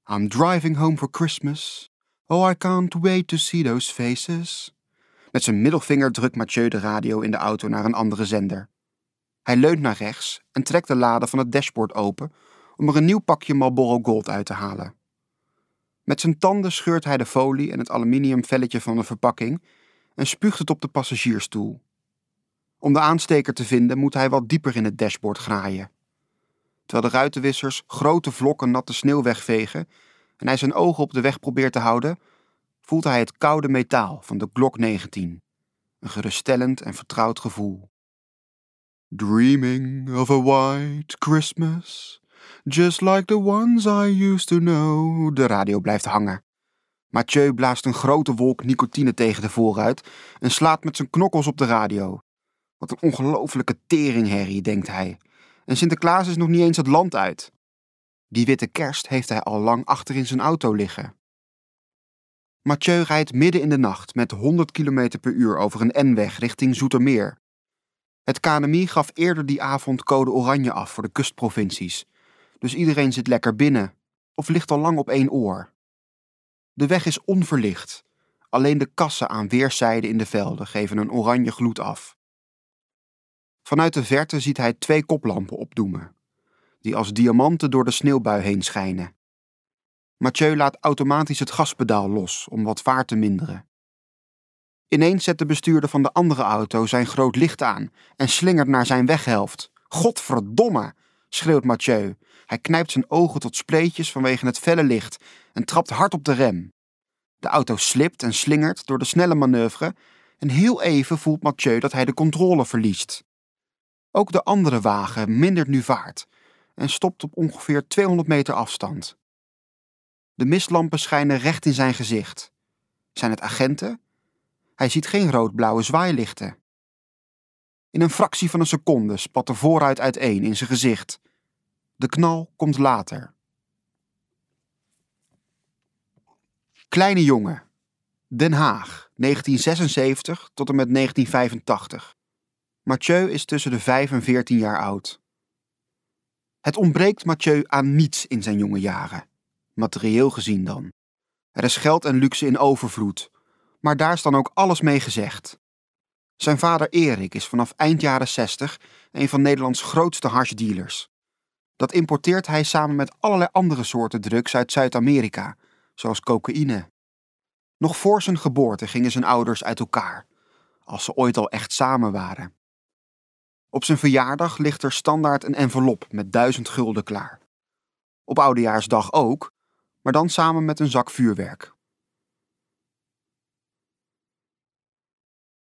I'm driving home for Christmas. Oh, I can't wait to see those faces. Met zijn middelvinger drukt Mathieu de radio in de auto naar een andere zender. Hij leunt naar rechts en trekt de lade van het dashboard open om er een nieuw pakje Marlboro Gold uit te halen. Met zijn tanden scheurt hij de folie en het aluminium velletje van de verpakking en spuugt het op de passagiersstoel. Om de aansteker te vinden moet hij wat dieper in het dashboard graaien. Terwijl de ruitenwissers grote vlokken natte sneeuw wegvegen en hij zijn ogen op de weg probeert te houden, voelt hij het koude metaal van de Glock 19. Een geruststellend en vertrouwd gevoel. Dreaming of a white Christmas, just like the ones I used to know. De radio blijft hangen. Mathieu blaast een grote wolk nicotine tegen de voorruit en slaat met zijn knokkels op de radio. Wat een ongelofelijke teringherrie, denkt hij. En Sinterklaas is nog niet eens het land uit. Die witte kerst heeft hij al lang achter in zijn auto liggen. Mathieu rijdt midden in de nacht met 100 km per uur over een N-weg richting Zoetermeer. Het KNMI gaf eerder die avond code oranje af voor de kustprovincies. Dus iedereen zit lekker binnen, of ligt al lang op één oor. De weg is onverlicht. Alleen de kassen aan weerszijden in de velden geven een oranje gloed af. Vanuit de verte ziet hij 2 koplampen opdoemen, die als diamanten door de sneeuwbui heen schijnen. Mathieu laat automatisch het gaspedaal los om wat vaart te minderen. Ineens zet de bestuurder van de andere auto zijn groot licht aan en slingert naar zijn weghelft. Godverdomme, schreeuwt Mathieu. Hij knijpt zijn ogen tot spleetjes vanwege het felle licht en trapt hard op de rem. De auto slipt en slingert door de snelle manoeuvre en heel even voelt Mathieu dat hij de controle verliest. Ook de andere wagen mindert nu vaart en stopt op ongeveer 200 meter afstand. De mistlampen schijnen recht in zijn gezicht. Zijn het agenten? Hij ziet geen rood-blauwe zwaailichten. In een fractie van een seconde spat de voorruit uiteen in zijn gezicht. De knal komt later. Kleine jongen. Den Haag, 1976 tot en met 1985. Mathieu is tussen de 5 en 14 jaar oud. Het ontbreekt Mathieu aan niets in zijn jonge jaren. Materieel gezien dan. Er is geld en luxe in overvloed. Maar daar is dan ook alles mee gezegd. Zijn vader Erik is vanaf eind jaren 60 een van Nederlands grootste hashdealers. Dat importeert hij samen met allerlei andere soorten drugs uit Zuid-Amerika, zoals cocaïne. Nog voor zijn geboorte gingen zijn ouders uit elkaar, als ze ooit al echt samen waren. Op zijn verjaardag ligt er standaard een envelop met 1000 gulden klaar. Op Oudejaarsdag ook, maar dan samen met een zak vuurwerk.